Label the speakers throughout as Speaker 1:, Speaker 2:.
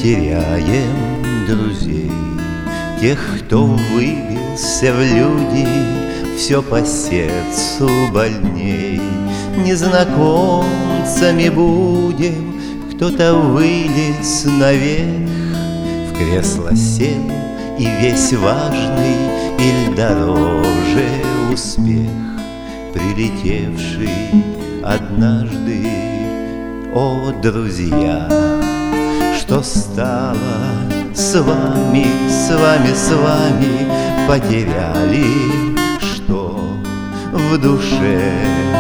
Speaker 1: теряем друзей, тех, кто выбился в люди, все по сердцу больней. Незнакомцами будем, кто-то вылез наверх, в кресло сел и весь важный, или дороже успех, прилетевший однажды. О, друзья, что стало с вами, с вами, с вами? Потеряли, что в душе?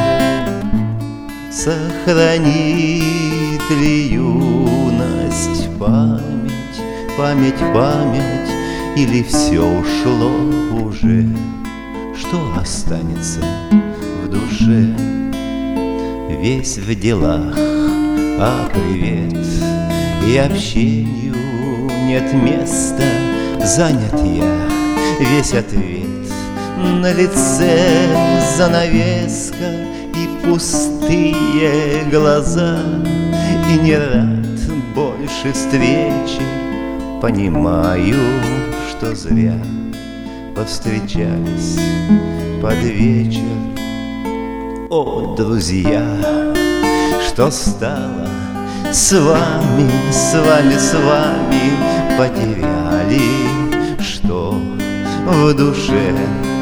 Speaker 1: Сохранит ли юность память, память, память, или все ушло уже? Что останется в душе? Весь в делах, а привет и общению нет места. Занят я, весь ответ на лице, занавеска и пустые глаза. И не рад больше встречи, понимаю, что зря повстречались под вечер. О, друзья, что стало с вами, с вами, с вами? Потеряли, что в душе?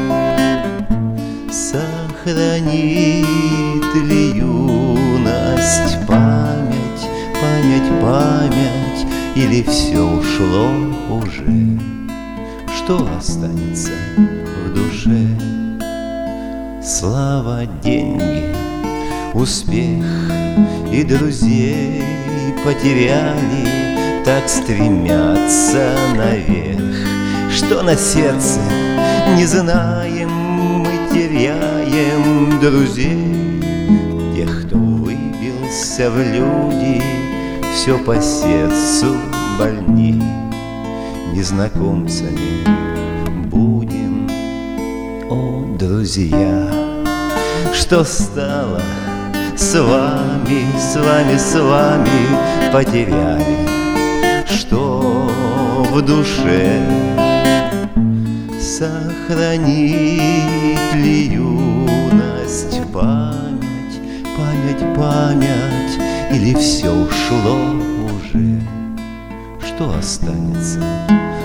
Speaker 1: Сохранит ли юность память, память, память, или все ушло уже? Что останется в душе? Слава, деньги, успех и друзей потеряли, так стремятся наверх, что на сердце не знаем, мы теряем друзей. Тех, кто выбился в люди, все по сердцу больней. Незнакомцами будем, о, друзья, что стало с вами, с вами, с вами? Потеряли, что в душе? Сохранит ли юность память, память, память, или все ушло уже? Что останется